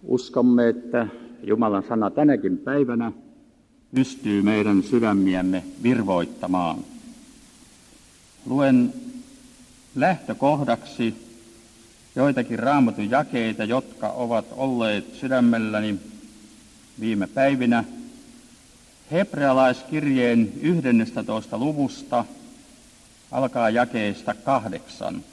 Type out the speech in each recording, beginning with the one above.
Uskomme, että Jumalan sana tänäkin päivänä pystyy meidän sydämiämme virvoittamaan. Luen lähtökohdaksi joitakin Raamatun jakeita, jotka ovat olleet sydämelläni viime päivinä. Hebrealaiskirjeen 11. luvusta alkaa jakeesta 8.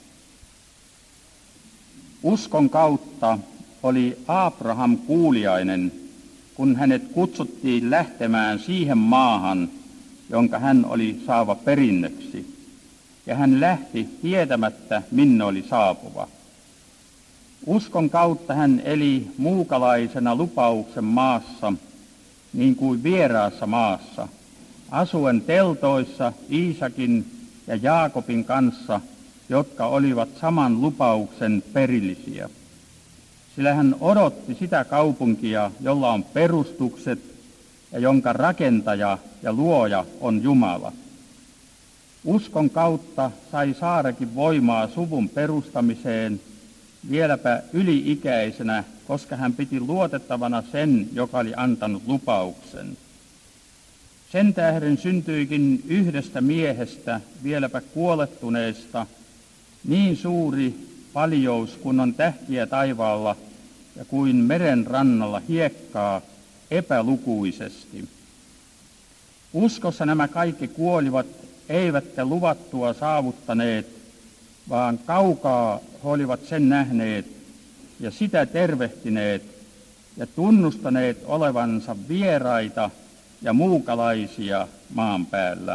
Uskon kautta oli Abraham kuuliainen, kun hänet kutsuttiin lähtemään siihen maahan, jonka hän oli saava perinnöksi, ja hän lähti tietämättä, minne oli saapuva. Uskon kautta hän eli muukalaisena lupauksen maassa, niin kuin vieraassa maassa, asuen teltoissa Iisakin ja Jaakobin kanssa, jotka olivat saman lupauksen perillisiä. Sillä hän odotti sitä kaupunkia, jolla on perustukset ja jonka rakentaja ja luoja on Jumala. Uskon kautta sai Saarakin voimaa suvun perustamiseen vieläpä yli-ikäisenä, koska hän piti luotettavana sen, joka oli antanut lupauksen. Sen tähden syntyikin yhdestä miehestä, vieläpä kuolettuneesta, niin suuri paljous, kun on tähtiä taivaalla ja kuin meren rannalla hiekkaa epälukuisesti. Uskossa nämä kaikki kuolivat, eivätkä luvattua saavuttaneet, vaan kaukaa he olivat sen nähneet ja sitä tervehtineet ja tunnustaneet olevansa vieraita ja muukalaisia maan päällä.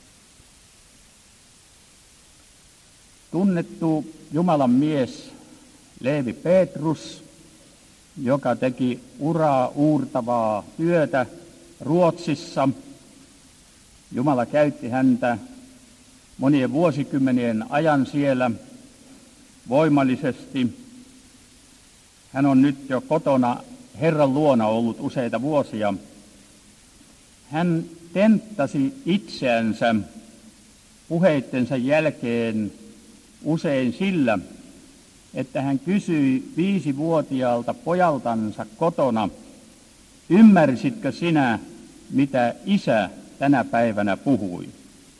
Tunnettu Jumalan mies Leevi Petrus, joka teki uraa uurtavaa työtä Ruotsissa. Jumala käytti häntä monien vuosikymmenien ajan siellä voimallisesti. Hän on nyt jo kotona Herran luona ollut useita vuosia. Hän tenttasi itseänsä puheittensa jälkeen usein sillä, että hän kysyi 5-vuotiaalta pojaltansa kotona, ymmärsitkö sinä, mitä isä tänä päivänä puhui?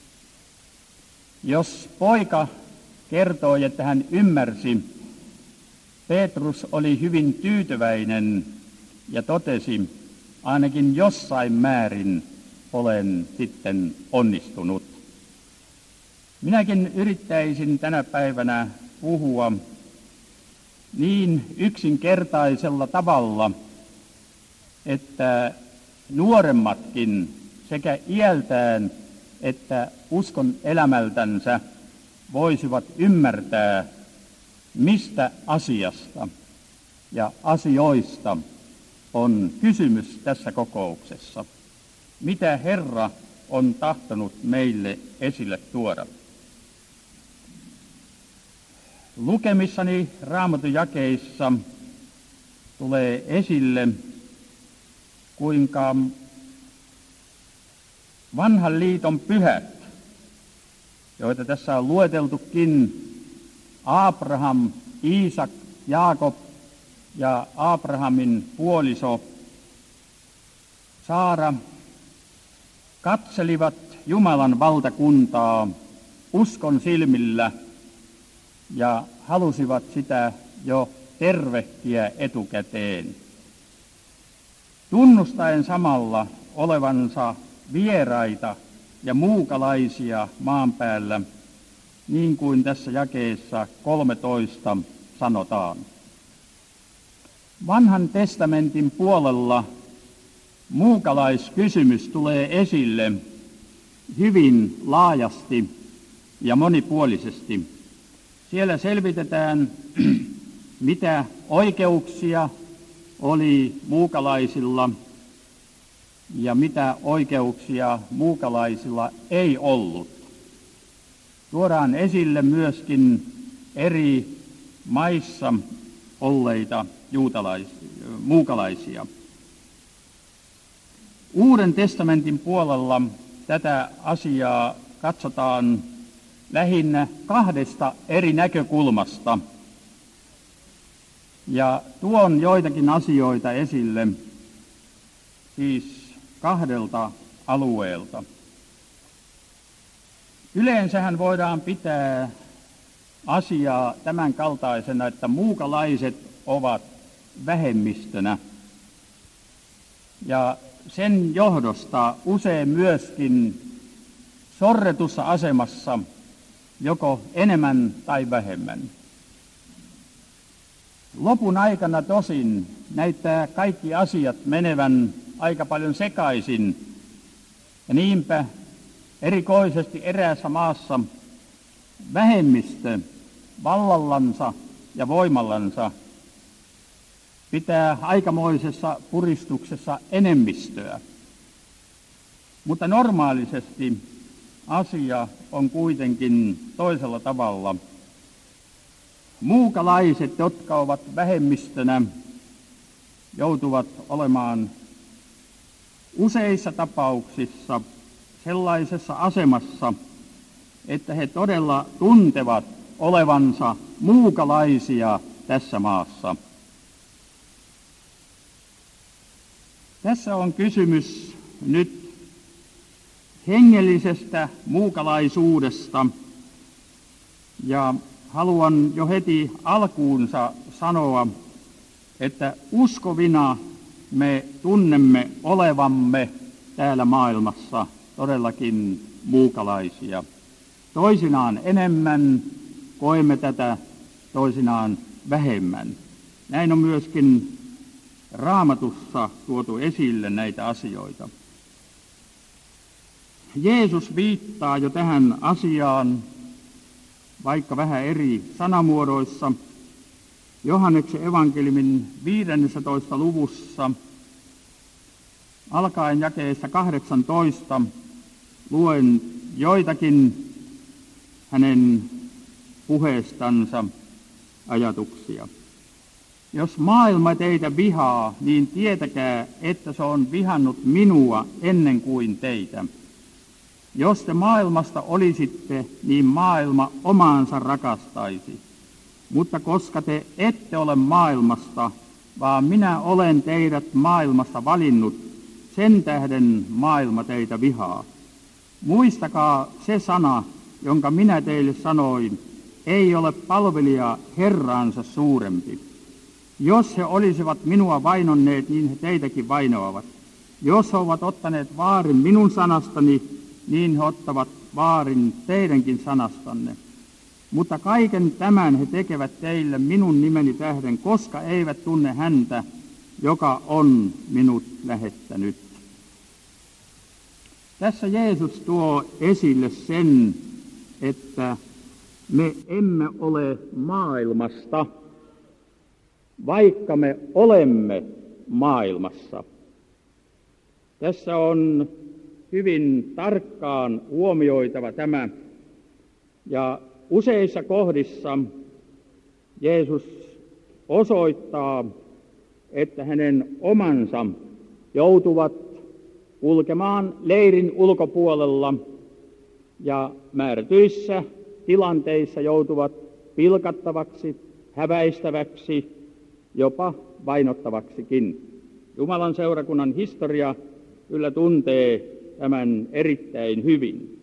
Jos poika kertoi, että hän ymmärsi, Petrus oli hyvin tyytyväinen ja totesi, ainakin jossain määrin olen sitten onnistunut. Minäkin yrittäisin tänä päivänä puhua niin yksinkertaisella tavalla, että nuoremmatkin sekä iältään että uskon elämältänsä voisivat ymmärtää, mistä asiasta ja asioista on kysymys tässä kokouksessa. Mitä Herra on tahtonut meille esille tuoda. Lukemissani Raamatun jakeissa tulee esille, kuinka vanhan liiton pyhät, joita tässä on lueteltukin, Abraham, Iisak, Jaakob ja Abrahamin puoliso Saara, katselivat Jumalan valtakuntaa uskon silmillä ja halusivat sitä jo tervehtiä etukäteen, tunnustaen samalla olevansa vieraita ja muukalaisia maan päällä, niin kuin tässä jakeessa 13 sanotaan. Vanhan testamentin puolella muukalaiskysymys tulee esille hyvin laajasti ja monipuolisesti. Siellä selvitetään, mitä oikeuksia oli muukalaisilla ja mitä oikeuksia muukalaisilla ei ollut. Tuodaan esille myöskin eri maissa olleita muukalaisia. Uuden testamentin puolella tätä asiaa katsotaan lähinnä 2 eri näkökulmasta. Ja tuon joitakin asioita esille, siis 2 alueelta. Yleensähän voidaan pitää asiaa tämän kaltaisena, että muukalaiset ovat vähemmistönä. Ja sen johdosta usein myöskin sorretussa asemassa joko enemmän tai vähemmän. Lopun aikana tosin näyttää kaikki asiat menevän aika paljon sekaisin, ja niinpä erikoisesti eräässä maassa vähemmistö vallallansa ja voimallansa pitää aikamoisessa puristuksessa enemmistöä. Mutta normaalisesti asia on kuitenkin toisella tavalla. Muukalaiset, jotka ovat vähemmistönä, joutuvat olemaan useissa tapauksissa sellaisessa asemassa, että he todella tuntevat olevansa muukalaisia tässä maassa. Tässä on kysymys nyt hengellisestä muukalaisuudesta, ja haluan jo heti alkuunsa sanoa, että uskovina me tunnemme olevamme täällä maailmassa todellakin muukalaisia. Toisinaan enemmän koemme tätä, toisinaan vähemmän. Näin on myöskin Raamatussa tuotu esille näitä asioita. Jeesus viittaa jo tähän asiaan, vaikka vähän eri sanamuodoissa. Johanneksen evankeliumin 15. luvussa, alkaen jakeesta 18, luen joitakin hänen puheestansa ajatuksia. Jos maailma teitä vihaa, niin tietäkää, että se on vihannut minua ennen kuin teitä. Jos te maailmasta olisitte, niin maailma omaansa rakastaisi. Mutta koska te ette ole maailmasta, vaan minä olen teidät maailmasta valinnut, sen tähden maailma teitä vihaa. Muistakaa se sana, jonka minä teille sanoin, ei ole palvelija Herraansa suurempi. Jos he olisivat minua vainonneet, niin he teitäkin vainoavat. Jos he ovat ottaneet vaarin minun sanastani, niin he ottavat vaarin teidänkin sanastanne. Mutta kaiken tämän he tekevät teille minun nimeni tähden, koska eivät tunne häntä, joka on minut lähettänyt. Tässä Jeesus tuo esille sen, että me emme ole maailmasta, vaikka me olemme maailmassa. Tässä on hyvin tarkkaan huomioitava tämä, ja useissa kohdissa Jeesus osoittaa, että hänen omansa joutuvat kulkemaan leirin ulkopuolella ja määrätyissä tilanteissa joutuvat pilkattavaksi, häväistäväksi, jopa vainottavaksikin. Jumalan seurakunnan historia kyllä tuntee tämän erittäin hyvin.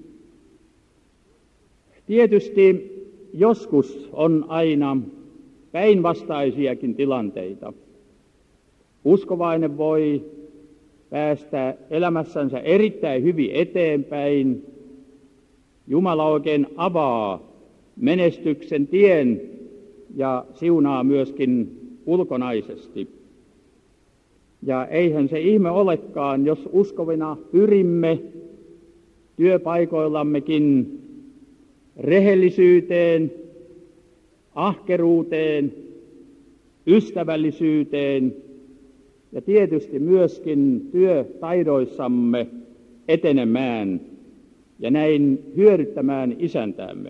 Tietysti joskus on aina päinvastaisiakin tilanteita. Uskovainen voi päästä elämässänsä erittäin hyvin eteenpäin. Jumala oikein avaa menestyksen tien ja siunaa myöskin ulkonaisesti. Ja eihän se ihme olekaan, jos uskovina pyrimme työpaikoillammekin rehellisyyteen, ahkeruuteen, ystävällisyyteen ja tietysti myöskin työtaidoissamme etenemään ja näin hyödyttämään isäntäämme,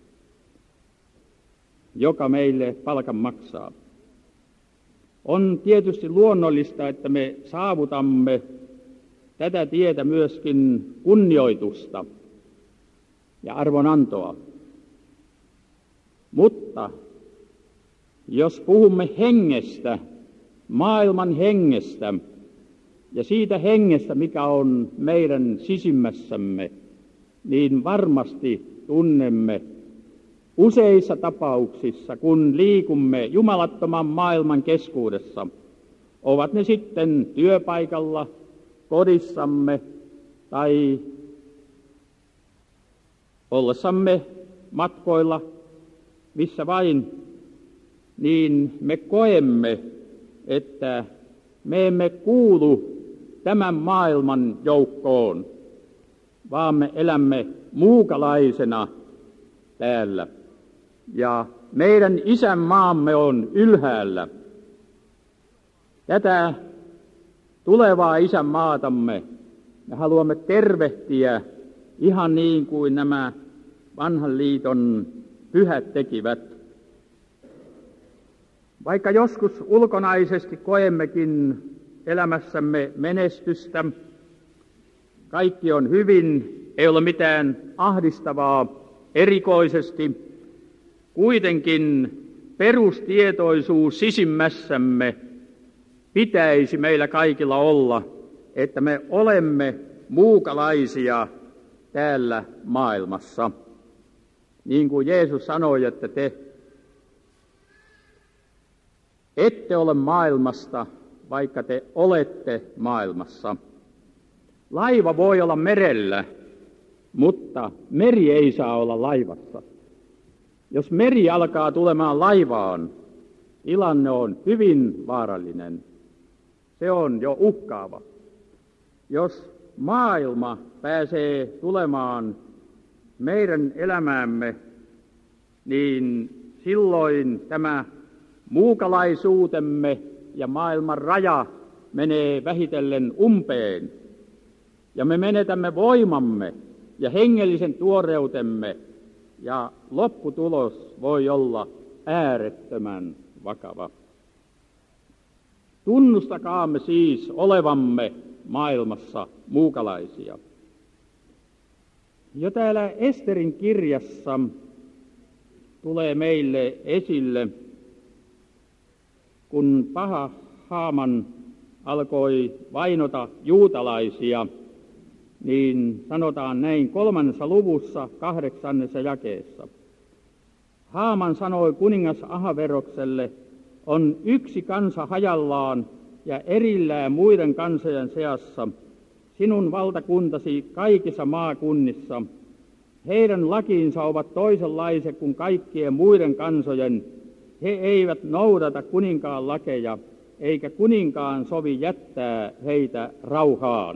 joka meille palkan maksaa. On tietysti luonnollista, että me saavutamme tätä tietä myöskin kunnioitusta ja arvonantoa. Mutta Jos puhumme hengestä, maailman hengestä ja siitä hengestä, mikä on meidän sisimmässämme, niin varmasti tunnemme useissa tapauksissa, kun liikumme jumalattoman maailman keskuudessa, ovat ne sitten työpaikalla, kodissamme tai ollessamme matkoilla, missä vain, niin me koemme, että me emme kuulu tämän maailman joukkoon, vaan me elämme muukalaisena täällä. Ja meidän isänmaamme on ylhäällä. Tätä tulevaa isänmaatamme me haluamme tervehtiä ihan niin kuin nämä vanhan liiton pyhät tekivät. Vaikka joskus ulkonaisesti koemmekin elämässämme menestystä, kaikki on hyvin, ei ole mitään ahdistavaa erikoisesti, kuitenkin perustietoisuus sisimmässämme pitäisi meillä kaikilla olla, että me olemme muukalaisia täällä maailmassa. Niin kuin Jeesus sanoi, että te ette ole maailmasta, vaikka te olette maailmassa. Laiva voi olla merellä, mutta meri ei saa olla laivassa. Jos meri alkaa tulemaan laivaan, tilanne on hyvin vaarallinen. Se on jo uhkaava. Jos maailma pääsee tulemaan meidän elämäämme, niin silloin tämä muukalaisuutemme ja maailman raja menee vähitellen umpeen. Ja me menetämme voimamme ja hengellisen tuoreutemme, ja lopputulos voi olla äärettömän vakava. Tunnustakaamme siis olevamme maailmassa muukalaisia. Jo täällä Esterin kirjassa tulee meille esille, kun paha Haaman alkoi vainota juutalaisia, niin sanotaan näin 3. luvussa 8. jakeessa. Haaman sanoi kuningas Ahaverokselle, on yksi kansa hajallaan ja erillään muiden kansojen seassa, sinun valtakuntasi kaikissa maakunnissa. Heidän lakiinsa ovat toisenlaiset kuin kaikkien muiden kansojen. He eivät noudata kuninkaan lakeja, eikä kuninkaan sovi jättää heitä rauhaan.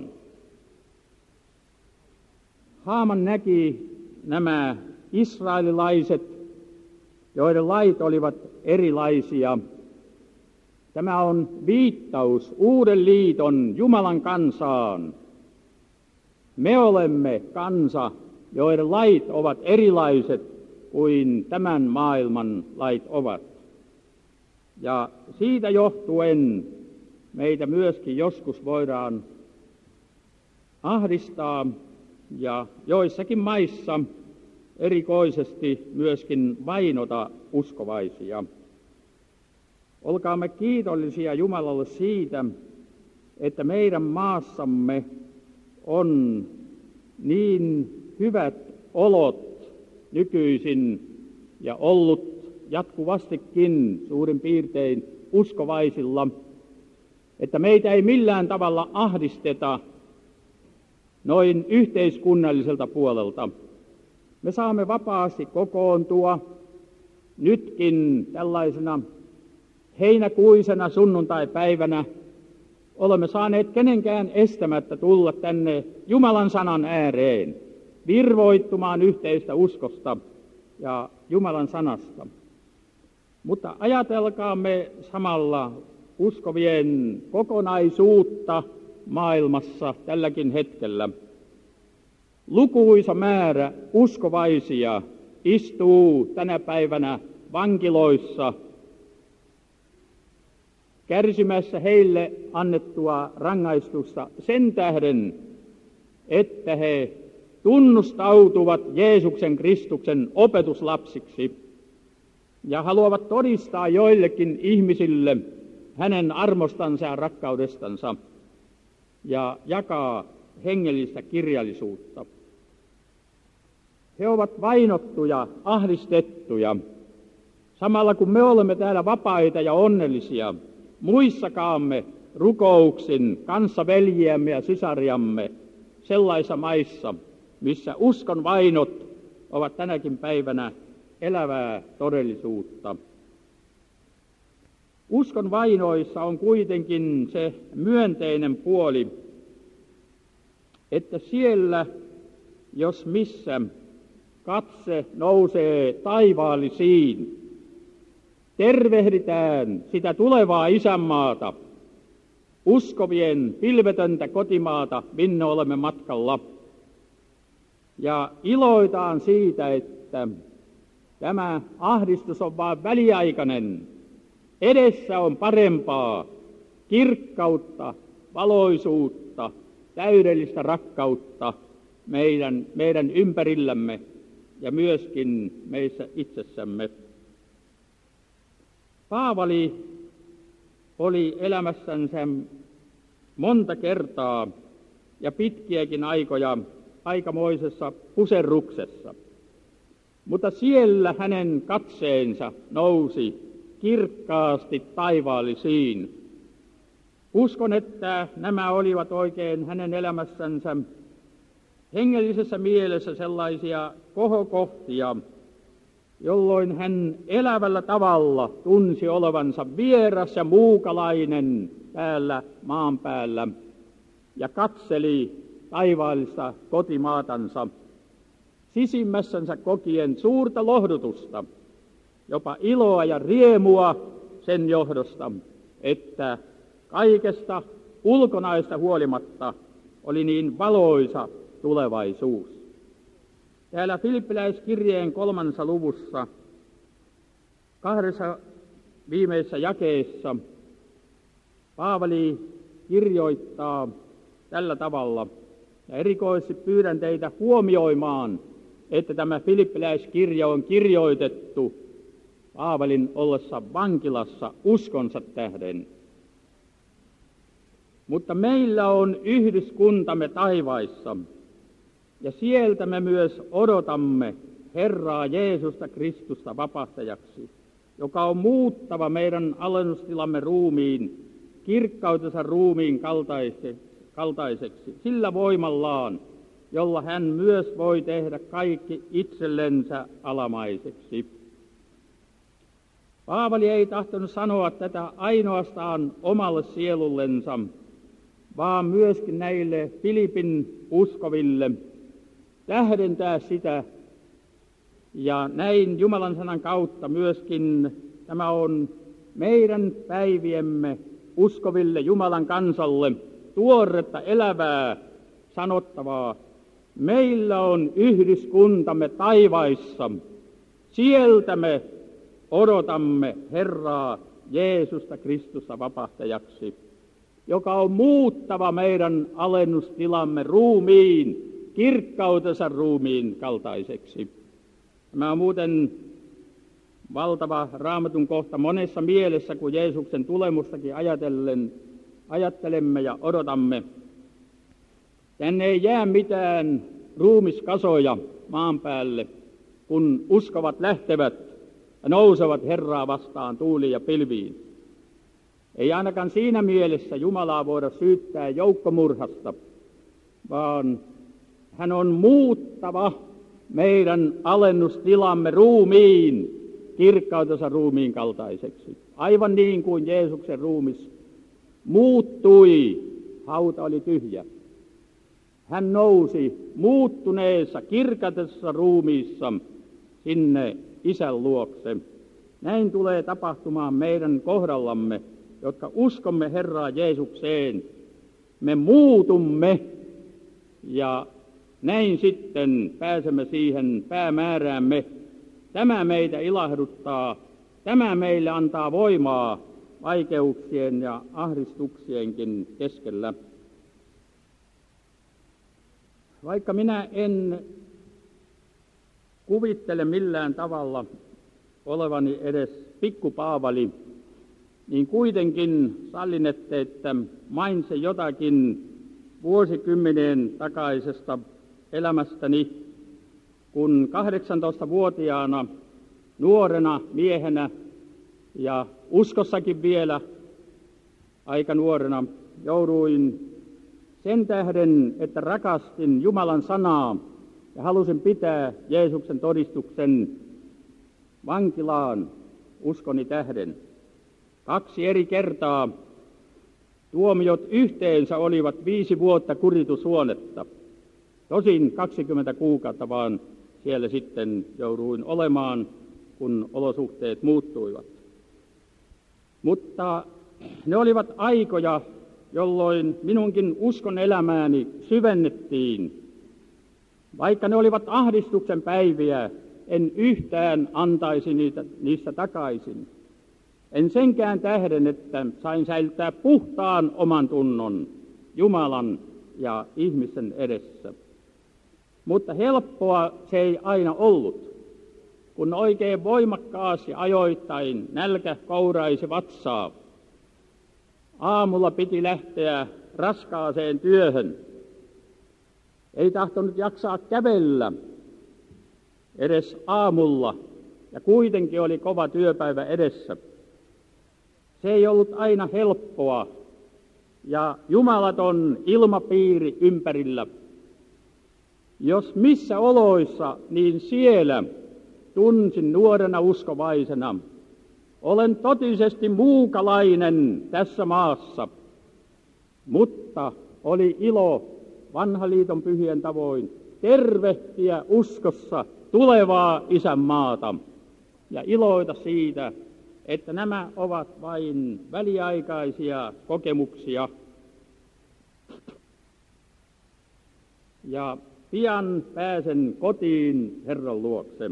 Haaman näki nämä israelilaiset, joiden lait olivat erilaisia. Tämä on viittaus uuden liiton Jumalan kansaan. Me olemme kansa, joiden lait ovat erilaiset kuin tämän maailman lait ovat. Ja siitä johtuen meitä myöskin joskus voidaan ahdistaa ja joissakin maissa erikoisesti myöskin vainota uskovaisia. Olkaamme kiitollisia Jumalalle siitä, että meidän maassamme on niin hyvät olot nykyisin ja ollut jatkuvastikin suurin piirtein uskovaisilla, että meitä ei millään tavalla ahdisteta noin yhteiskunnalliselta puolelta. Me saamme vapaasti kokoontua nytkin tällaisena heinäkuisena sunnuntaipäivänä. Olemme saaneet kenenkään estämättä tulla tänne Jumalan sanan ääreen, virvoittumaan yhteistä uskosta ja Jumalan sanasta. Mutta ajatelkaamme samalla uskovien kokonaisuutta maailmassa tälläkin hetkellä. Lukuisa määrä uskovaisia istuu tänä päivänä vankiloissa kärsimässä heille annettua rangaistusta sen tähden, että he tunnustautuvat Jeesuksen Kristuksen opetuslapsiksi. ja haluavat todistaa joillekin ihmisille hänen armostansa ja rakkaudestansa ja jakaa hengellistä kirjallisuutta. He ovat vainottuja, ahdistettuja. Samalla kun me olemme täällä vapaita ja onnellisia, muissakaamme rukouksin kanssaveljiämme ja sisariamme sellaisissa maissa, missä uskon vainot ovat tänäkin päivänä elävää todellisuutta. Uskon vainoissa on kuitenkin se myönteinen puoli, että siellä, jos missä, katse nousee taivaallisiin. Tervehditään sitä tulevaa isänmaata, uskovien pilvetöntä kotimaata, minne olemme matkalla. Ja iloitaan siitä, että tämä ahdistus on vain väliaikainen. Edessä on parempaa, kirkkautta, valoisuutta, täydellistä rakkautta meidän ympärillämme ja myöskin meissä itsessämme. Paavali oli elämässänsä monta kertaa ja pitkiäkin aikoja aikamoisessa puserruksessa, mutta siellä hänen katseensa nousi kirkkaasti taivaallisiin. Uskon, että nämä olivat oikein hänen elämässänsä hengellisessä mielessä sellaisia kohokohtia, jolloin hän elävällä tavalla tunsi olevansa vieras ja muukalainen täällä maan päällä ja katseli taivaallista kotimaatansa sisimmässänsä kokien suurta lohdutusta, jopa iloa ja riemua sen johdosta, että kaikesta ulkonaista huolimatta oli niin valoisa tulevaisuus. Täällä Filippiläiskirjeen 3. luvussa 2 viimeisessä jakeessa Paavali kirjoittaa tällä tavalla, ja erikoisesti pyydän teitä huomioimaan, että tämä Filippiläiskirja on kirjoitettu Paavalin ollessa vankilassa uskonsa tähden. Mutta meillä on yhdyskuntamme taivaissa, ja sieltä me myös odotamme Herraa Jeesusta Kristusta vapahtajaksi, joka on muuttava meidän alennustilamme ruumiin, kirkkautensa ruumiin kaltaiseksi, sillä voimallaan, jolla hän myös voi tehdä kaikki itsellensä alamaiseksi. Paavali ei tahtonut sanoa tätä ainoastaan omalle sielullensa, vaan myöskin näille Filipin uskoville tähdentää sitä, ja näin Jumalan sanan kautta myöskin tämä on meidän päiviemme uskoville Jumalan kansalle tuoretta elävää sanottavaa. Meillä on yhdyskuntamme taivaissa, sieltä me odotamme Herraa Jeesusta Kristusta vapahtajaksi, joka on muuttava meidän alennustilamme ruumiin, kirkkautensa ruumiin kaltaiseksi. Tämä on muuten valtava Raamatun kohta monessa mielessä, kun Jeesuksen tulemustakin ajattelemme ja odotamme. Tänne ei jää mitään ruumiskasoja maan päälle, kun uskovat lähtevät ja nousevat Herraa vastaan tuuliin ja pilviin. Ei ainakaan siinä mielessä Jumalaa voida syyttää joukkomurhasta, vaan hän on muuttava meidän alennustilamme ruumiin, kirkkautensa ruumiin kaltaiseksi. Aivan niin kuin Jeesuksen ruumis muuttui, hauta oli tyhjä. Hän nousi muuttuneessa, kirkkaudessa ruumiissa sinne Isän luokse. Näin tulee tapahtumaan meidän kohdallamme, jotka uskomme Herraa Jeesukseen. Me muutumme ja näin sitten pääsemme siihen päämääräämme. Tämä meitä ilahduttaa, tämä meille antaa voimaa vaikeuksien ja ahdistuksienkin keskellä. Vaikka minä en kuvittele millään tavalla, olevani edes pikkupaavali, niin kuitenkin sallinette, että mainitsen jotakin vuosikymmenien takaisesta elämästäni, kun 18-vuotiaana nuorena miehenä ja uskossakin vielä aika nuorena jouduin sen tähden, että rakastin Jumalan sanaa ja halusin pitää Jeesuksen todistuksen vankilaan uskoni tähden. 2 eri kertaa tuomiot yhteensä olivat 5 vuotta kuritushuonetta. Tosin 20 kuukautta vaan siellä sitten jouduin olemaan, kun olosuhteet muuttuivat. Mutta ne olivat aikoja, jolloin minunkin uskon elämääni syvennettiin. Vaikka ne olivat ahdistuksen päiviä, en yhtään antaisi niistä takaisin. En senkään tähden, että sain säilyttää puhtaan oman tunnon Jumalan ja ihmisen edessä. Mutta helppoa se ei aina ollut, kun oikein voimakkaasti ajoittain nälkä kouraisi vatsaa. Aamulla piti lähteä raskaaseen työhön. Ei tahtonut jaksaa kävellä edes aamulla, ja kuitenkin oli kova työpäivä edessä. Se ei ollut aina helppoa, ja jumalaton ilmapiiri ympärillä. Jos missä oloissa, niin siellä tunsin nuorena uskovaisena. Olen totisesti muukalainen tässä maassa, mutta oli ilo vanhan liiton pyhien tavoin tervehtiä uskossa tulevaa isänmaata ja iloita siitä, että nämä ovat vain väliaikaisia kokemuksia. Ja pian pääsen kotiin Herran luokse.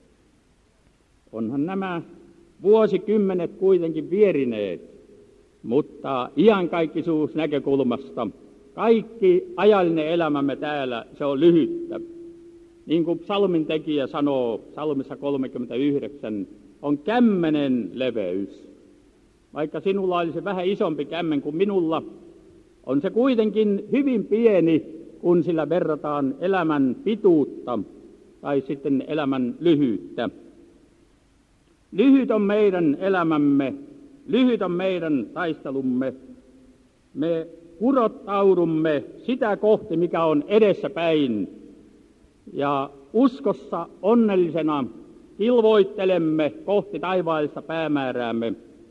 Onhan nämä vuosikymmenet kuitenkin vierineet, mutta iankaikkisuus näkökulmasta kaikki ajallinen elämämme täällä, se on lyhyttä. Niin kuin psalmin tekijä sanoo psalmissa 39, on kämmenen leveys. Vaikka sinulla olisi vähän isompi kämmen kuin minulla, on se kuitenkin hyvin pieni, kun sillä verrataan elämän pituutta tai sitten elämän lyhyyttä. Lyhyt on meidän elämämme, lyhyt on meidän taistelumme. Me kurottaudumme sitä kohti, mikä on edessäpäin, ja uskossa onnellisena kilvoittelemme kohti taivaallista päämääräämme.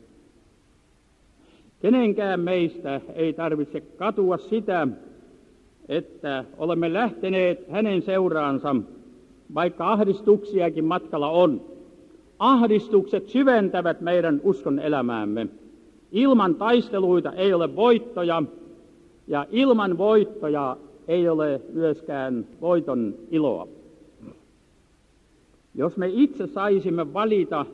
Kenenkään meistä ei tarvitse katua sitä, että olemme lähteneet hänen seuraansa, vaikka ahdistuksiakin matkalla on. Ahdistukset syventävät meidän uskon elämäämme. Ilman taisteluita ei ole voittoja, ja ilman voittoja ei ole myöskään voiton iloa. Jos me itse saisimme valita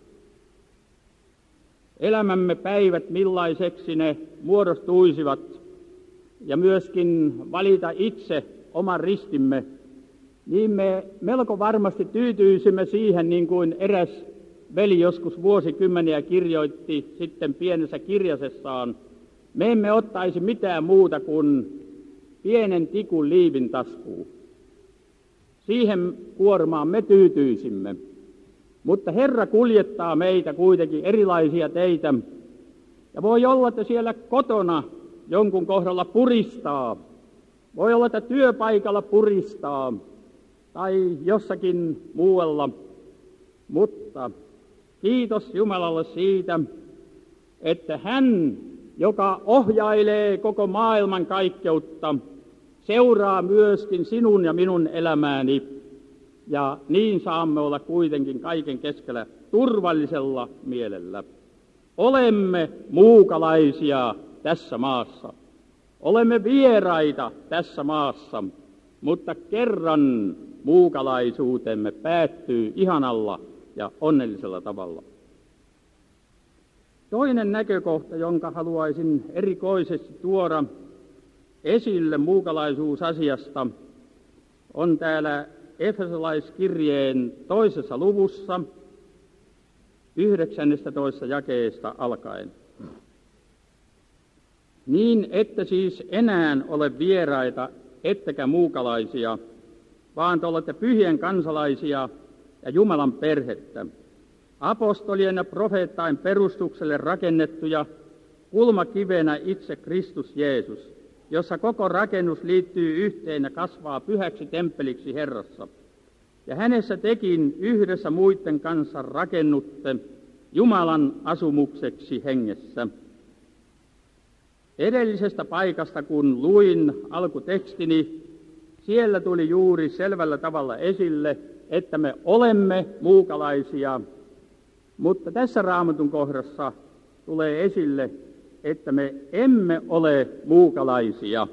elämämme päivät, millaiseksi ne muodostuisivat, ja myöskin valita itse oman ristimme, niin me melko varmasti tyytyisimme siihen, niin kuin eräs veli joskus vuosikymmeniä kirjoitti sitten pienessä kirjasessaan. Me emme ottaisi mitään muuta kuin pienen tikun liivin taskuun. Siihen kuormaan me tyytyisimme. Mutta Herra kuljettaa meitä kuitenkin erilaisia teitä. Ja voi olla, että siellä kotona jonkun kohdalla puristaa. Voi olla, että työpaikalla puristaa tai jossakin muualla. Mutta kiitos Jumalalle siitä, että hän, joka ohjailee koko maailman kaikkeutta, seuraa myöskin sinun ja minun elämääni, ja niin saamme olla kuitenkin kaiken keskellä turvallisella mielellä. Olemme muukalaisia tässä maassa. Olemme vieraita tässä maassa, mutta kerran muukalaisuutemme päättyy ihanalla ja onnellisella tavalla. Toinen näkökohta, jonka haluaisin erikoisesti tuoda esille muukalaisuusasiasta, on täällä Efesolaiskirjeen 2. luvussa 19. jakeesta alkaen. Niin ette siis enää ole vieraita, ettekä muukalaisia, vaan te olette pyhien kansalaisia ja Jumalan perhettä, apostolien ja profeettain perustukselle rakennettuja, kulmakivenä itse Kristus Jeesus, jossa koko rakennus liittyy yhteen ja kasvaa pyhäksi temppeliksi Herrassa. Ja hänessä tekin yhdessä muiden kanssa rakennutte Jumalan asumukseksi hengessä. Edellisestä paikasta, kun luin alkutekstini, siellä tuli juuri selvällä tavalla esille, että me olemme muukalaisia, mutta tässä Raamatun kohdassa tulee esille, että me emme ole muukalaisia.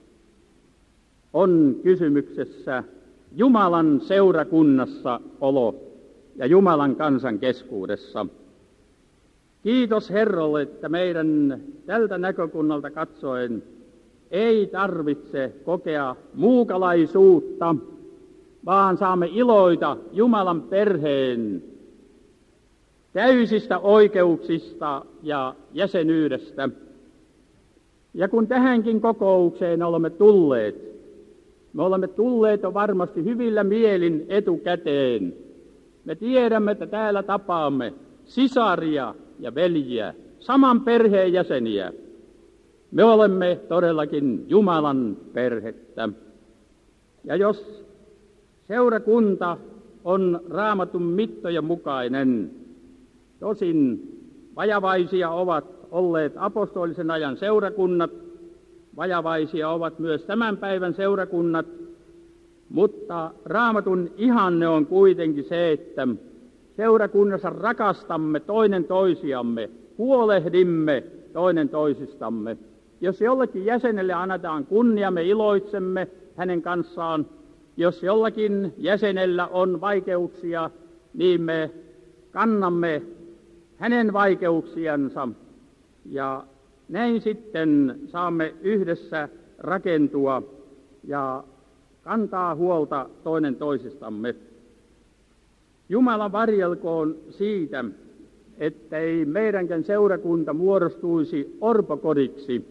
On kysymyksessä Jumalan seurakunnassa olo ja Jumalan kansan keskuudessa. Kiitos Herralle, että meidän tältä näkökunnalta katsoen ei tarvitse kokea muukalaisuutta, vaan saamme iloita Jumalan perheen täysistä oikeuksista ja jäsenyydestä. Ja kun tähänkin kokoukseen olemme tulleet, me olemme tulleet jo varmasti hyvillä mielin etukäteen. Me tiedämme, että täällä tapaamme sisaria ja veljiä, saman perheen jäseniä. Me olemme todellakin Jumalan perhettä. Ja jos seurakunta on Raamatun mittojen mukainen, tosin vajavaisia ovat olleet apostolisen ajan seurakunnat, vajavaisia ovat myös tämän päivän seurakunnat, mutta Raamatun ihanne on kuitenkin se, että seurakunnassa rakastamme toinen toisiamme, huolehdimme toinen toisistamme. Jos jollekin jäsenelle annetaan kunnia, me iloitsemme hänen kanssaan. Jos jollakin jäsenellä on vaikeuksia, niin me kannamme hänen vaikeuksiansa ja näin sitten saamme yhdessä rakentua ja kantaa huolta toinen toisistamme. Jumala varjelkoon siitä, ettei meidänkään seurakunta muodostuisi orpokodiksi,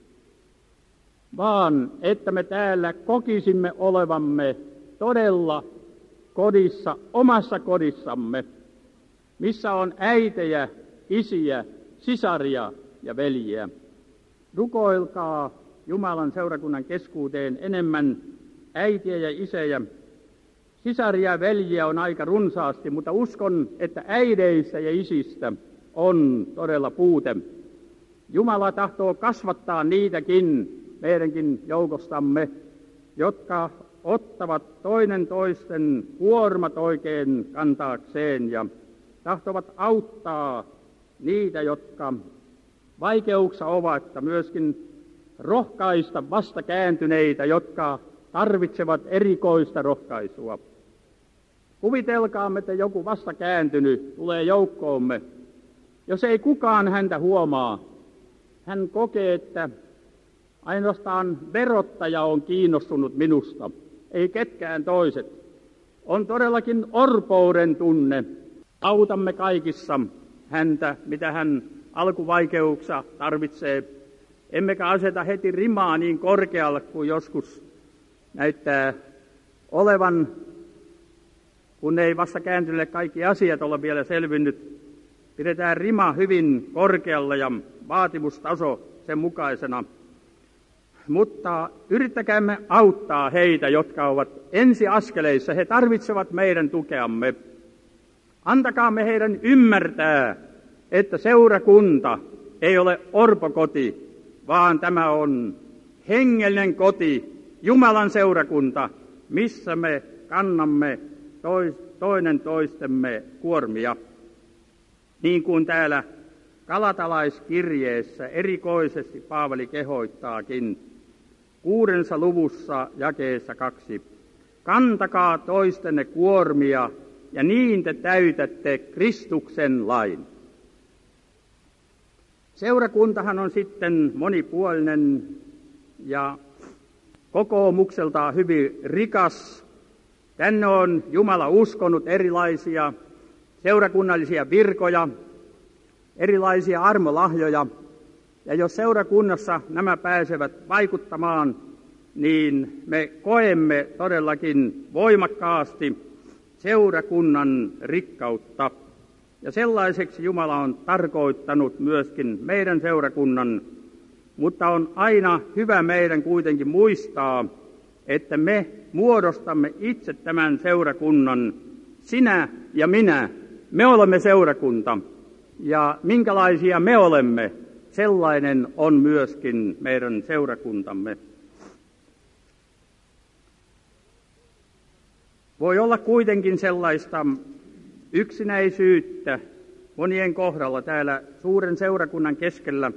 vaan että me täällä kokisimme olevamme todella kodissa, omassa kodissamme, missä on äitejä, isiä, sisaria ja veljiä. Rukoilkaa Jumalan seurakunnan keskuuteen enemmän äitiä ja isejä. Sisaria ja veljiä on aika runsaasti, mutta uskon, että äideissä ja isistä on todella puute. Jumala tahtoo kasvattaa niitäkin meidänkin joukostamme, jotka ottavat toinen toisten kuormat oikein kantaakseen ja tahtovat auttaa niitä, jotka vaikeuksissa ovat, ja myöskin rohkaista vastakääntyneitä, jotka tarvitsevat erikoista rohkaisua. Kuvitelkaamme, että joku vastakääntynyt tulee joukkoomme. Jos ei kukaan häntä huomaa, hän kokee, että ainoastaan verottaja on kiinnostunut minusta, ei ketkään toiset. On todellakin orpouden tunne. Autamme kaikissa häntä, mitä hän alkuvaikeuksia tarvitsee. Emmekä aseta heti rimaa niin korkealle kuin joskus näyttää olevan, kun ei vasta kääntyneille kaikki asiat ole vielä selvinnyt. Pidetään rima hyvin korkealla ja vaatimustaso sen mukaisena. Mutta yrittäkäämme auttaa heitä, jotka ovat ensiaskeleissa. He tarvitsevat meidän tukeamme. Antakaamme heidän ymmärtää, että seurakunta ei ole orpokoti, vaan tämä on hengellinen koti, Jumalan seurakunta, missä me kannamme toinen toistemme kuormia. Niin kuin täällä Galatalaiskirjeessä erikoisesti Paavali kehoittaakin 6. luvussa jakeessa 2. Kantakaa toistenne kuormia ja niin te täytätte Kristuksen lain. Seurakuntahan on sitten monipuolinen ja kokoomukseltaan hyvin rikas. Tänne on Jumala uskonut erilaisia seurakunnallisia virkoja, erilaisia armolahjoja, ja jos seurakunnassa nämä pääsevät vaikuttamaan, niin me koemme todellakin voimakkaasti seurakunnan rikkautta. Ja sellaiseksi Jumala on tarkoittanut myöskin meidän seurakunnan, mutta on aina hyvä meidän kuitenkin muistaa, että me muodostamme itse tämän seurakunnan. Sinä ja minä, me olemme seurakunta, ja minkälaisia me olemme, sellainen on myöskin meidän seurakuntamme. Voi olla kuitenkin sellaista yksinäisyyttä monien kohdalla täällä suuren seurakunnan keskellä.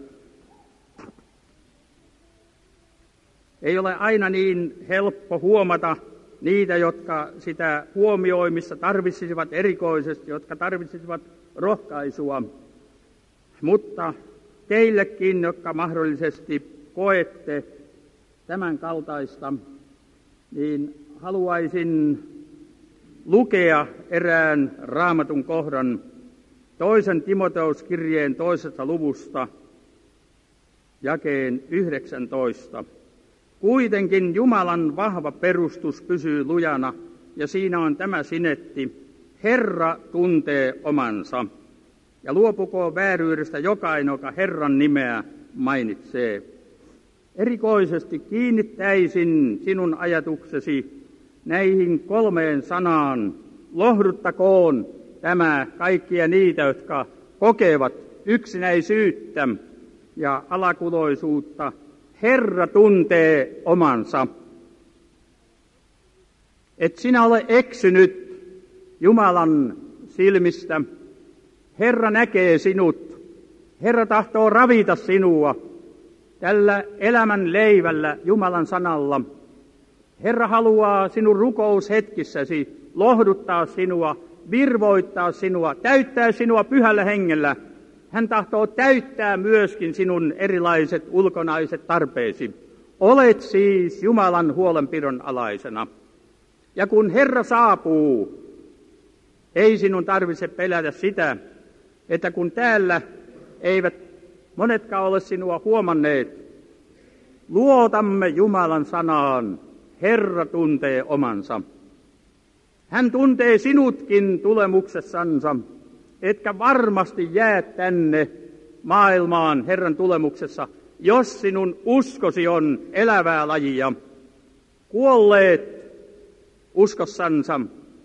Ei ole aina niin helppo huomata niitä, jotka sitä huomioimista tarvitsisivat erikoisesti, jotka tarvitsisivat rohkaisua. Mutta teillekin, jotka mahdollisesti koette tämän kaltaista, niin haluaisin lukea erään Raamatun kohdan 2. Timoteuskirjeen 2. luvusta jakeen 19. Kuitenkin Jumalan vahva perustus pysyy lujana, ja siinä on tämä sinetti: Herra tuntee omansa. Ja luopukoon vääryydestä jokainen, joka Herran nimeä mainitsee. Erikoisesti kiinnittäisin sinun ajatuksesi näihin 3 sanaan. Lohduttakoon tämä kaikkia niitä, jotka kokevat yksinäisyyttä ja alakuloisuutta. Herra tuntee omansa. Et sinä ole eksynyt Jumalan silmistä. Herra näkee sinut. Herra tahtoo ravita sinua tällä elämän leivällä Jumalan sanalla. Herra haluaa sinun rukoushetkissäsi lohduttaa sinua, virvoittaa sinua, täyttää sinua pyhällä hengellä. Hän tahtoo täyttää myöskin sinun erilaiset ulkonaiset tarpeesi. Olet siis Jumalan huolenpidon alaisena. Ja kun Herra saapuu, ei sinun tarvitse pelätä sitä, että kun täällä eivät monetkaan ole sinua huomanneet, luotamme Jumalan sanaan. Herra tuntee omansa. Hän tuntee sinutkin tulemuksessansa, etkä varmasti jää tänne maailmaan Herran tulemuksessa, jos sinun uskosi on elävää lajia. Kuolleet uskossansa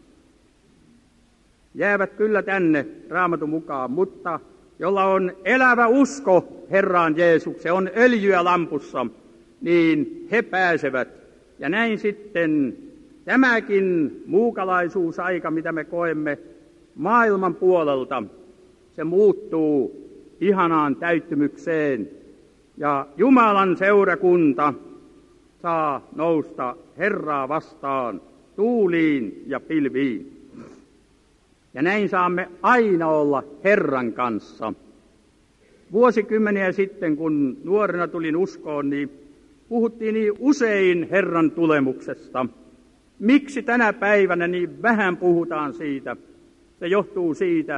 jäävät kyllä tänne Raamatun mukaan, mutta jolla on elävä usko Herraan Jeesukseen, on öljyä lampussa, niin he pääsevät. Ja näin sitten tämäkin muukalaisuusaika, mitä me koemme maailman puolelta, se muuttuu ihanaan täyttymykseen. Ja Jumalan seurakunta saa nousta Herraa vastaan tuuliin ja pilviin. Ja näin saamme aina olla Herran kanssa. Vuosikymmeniä sitten, kun nuorena tulin uskoon, niin puhuttiin niin usein Herran tulemuksesta. Miksi tänä päivänä niin vähän puhutaan siitä? Se johtuu siitä,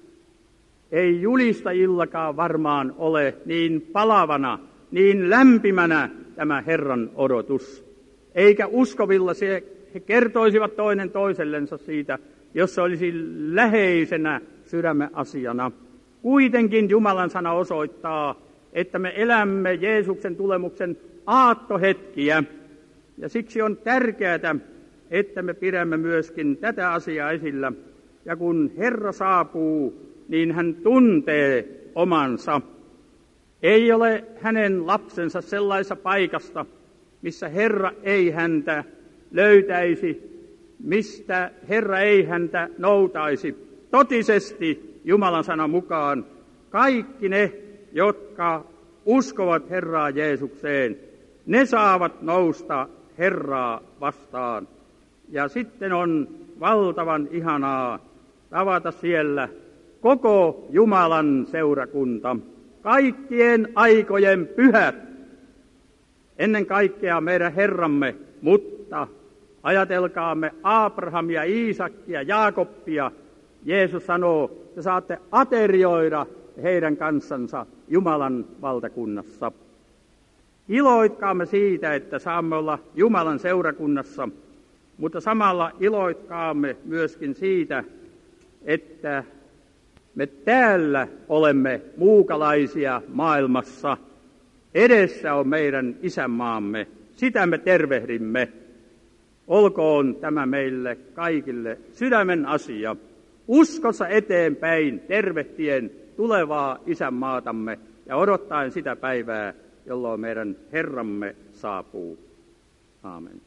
ei julistajillakaan varmaan ole niin palavana, niin lämpimänä tämä Herran odotus. Eikä uskovilla he kertoisivat toinen toisellensa siitä, jos se olisi läheisenä sydämen asiana. Kuitenkin Jumalan sana osoittaa, että me elämme Jeesuksen tulemuksen aattohetkiä. Ja siksi on tärkeää, että me pidämme myöskin tätä asiaa esillä. Ja kun Herra saapuu, niin hän tuntee omansa. Ei ole hänen lapsensa sellaisessa paikasta, missä Herra ei häntä löytäisi, mistä Herra ei häntä noutaisi. Totisesti Jumalan sanan mukaan kaikki ne, jotka uskovat Herraa Jeesukseen, ne saavat nousta Herraa vastaan. Ja sitten on valtavan ihanaa tavata siellä koko Jumalan seurakunta, kaikkien aikojen pyhät, ennen kaikkea meidän Herramme, mutta ajatelkaamme Abrahamia, Iisakia, Jaakobia, Jeesus sanoo, että saatte aterioida heidän kanssansa Jumalan valtakunnassa. Iloitkaamme siitä, että saamme olla Jumalan seurakunnassa, mutta samalla iloitkaamme myöskin siitä, että me täällä olemme muukalaisia maailmassa. Edessä on meidän isänmaamme. Sitä me tervehdimme. Olkoon tämä meille kaikille sydämen asia. Uskossa eteenpäin tervehtien tulevaa isänmaatamme ja odottaen sitä päivää, jolloin meidän Herramme saapuu. Aamen.